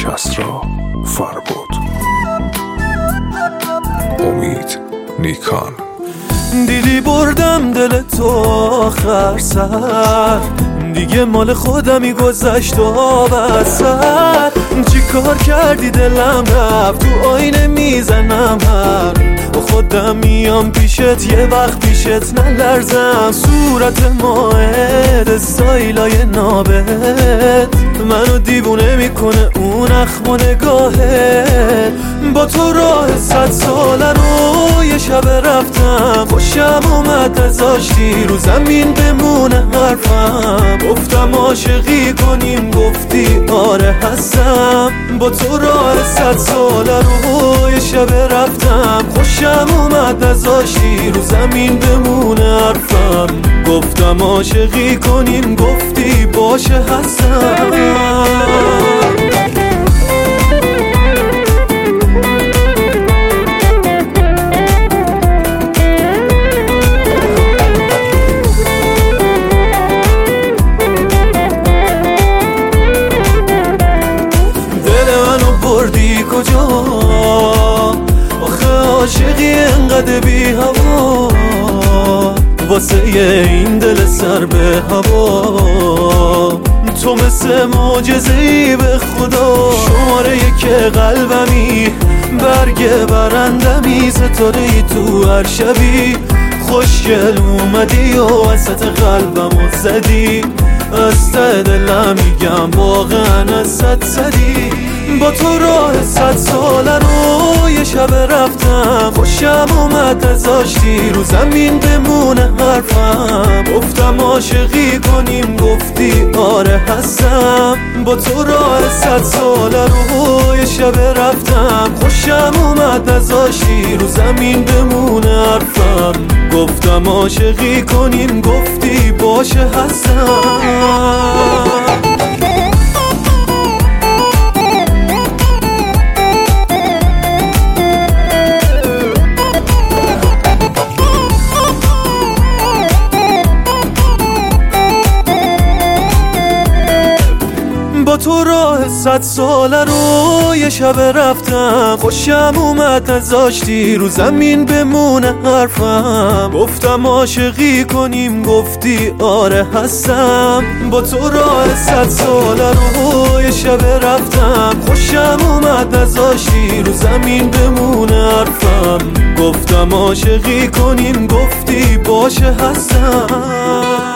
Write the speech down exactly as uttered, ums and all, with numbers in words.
کسرا فربود. امید نیکان. دیدی بردم دل تو آخر سر، دیگه مال خودمی گذشت و بسر. چی کار کردی دلم رفت تو آینه میزنم هر با خودم میام پیشت یه وقت پیشت نلرزم. صورت ماهت استایلای نابت منو دیوونه میکنه اون اخم و نگاهت. با تو راه صد ساله رو یه شب رفتم، خوشم اومد نذاشتی رو زمین بمونه حرفم. گفتم عاشقی کنیم گفتی آره هستم. با تو راه صد ساله رو یه شب رفتم، خوشم اومد نذاشتی رو زمین بمونه حرفم. گفتم عاشقی کنیم گفتی باشه هستم. کجا آخه عاشقی انقدر بی هوا، واسه این دل سر به هوا. تو مثل معجزه‌ای به خدا، شماره یک قلبمی، برگ برندمی، ستاره‌ای تو هر شبی. خوشگل اومدی و وسط قلبمو زدی، از ته دلم میگم واقعا از صد صدی. با تو راه صد ساله رو یه شب رفتم، خوشم اومد نذاشتی رو زمین بمونه حرفم. گفتم عاشقی کنیم گفتی آره هستم. با تو راه صد ساله رو یه شب رفتم، خوشم اومد نذاشتی رو زمین بمونه حرفم. گفتم عاشقی کنیم گفتی باشه هستم. با تو راه صد ساله رو یه شب رفتم، خوشم اومد نذاشتی رو زمین بمونه حرفم. گفتم عاشقی کنیم گفتی آره هستم. با تو راه صد ساله رو یه شب رفتم، خوشم اومد نذاشتی رو زمین بمونه حرفم. گفتم عاشقی کنیم گفتی باشه هستم.